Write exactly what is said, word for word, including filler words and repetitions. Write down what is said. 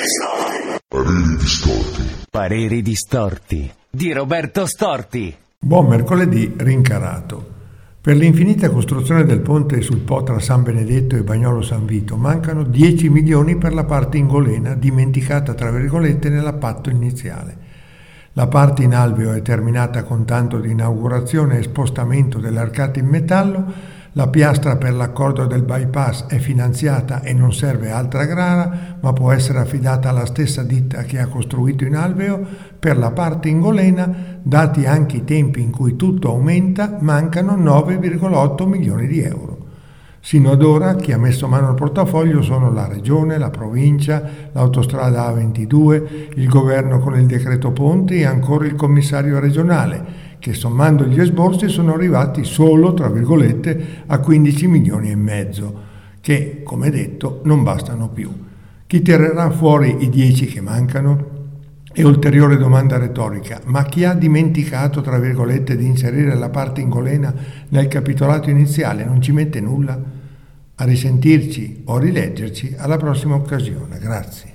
Pareri distorti. Pareri distorti di Roberto Storti. Buon mercoledì rincarato. Per l'infinita costruzione del ponte sul Po tra San Benedetto e Bagnolo San Vito mancano dieci milioni per la parte ingolena dimenticata tra virgolette nell'appalto iniziale. La parte in alveo è terminata con tanto di inaugurazione e spostamento delle arcate in metallo. La piastra per l'accordo del bypass è finanziata e non serve altra gara, ma può essere affidata alla stessa ditta che ha costruito in alveo. Per la parte ingolena, dati anche i tempi in cui tutto aumenta, mancano nove virgola otto milioni di euro. Sino ad ora chi ha messo mano al portafoglio sono la Regione, la Provincia, l'Autostrada A ventidue, il Governo con il decreto Ponti e ancora il commissario regionale, che sommando gli esborsi sono arrivati solo, tra virgolette, a quindici milioni e mezzo, che, come detto, non bastano più. Chi tirerà fuori i dieci che mancano? E ulteriore domanda retorica, ma chi ha dimenticato, tra virgolette, di inserire la parte ingolena nel capitolato iniziale non ci mette nulla? A risentirci o a rileggerci alla prossima occasione. Grazie.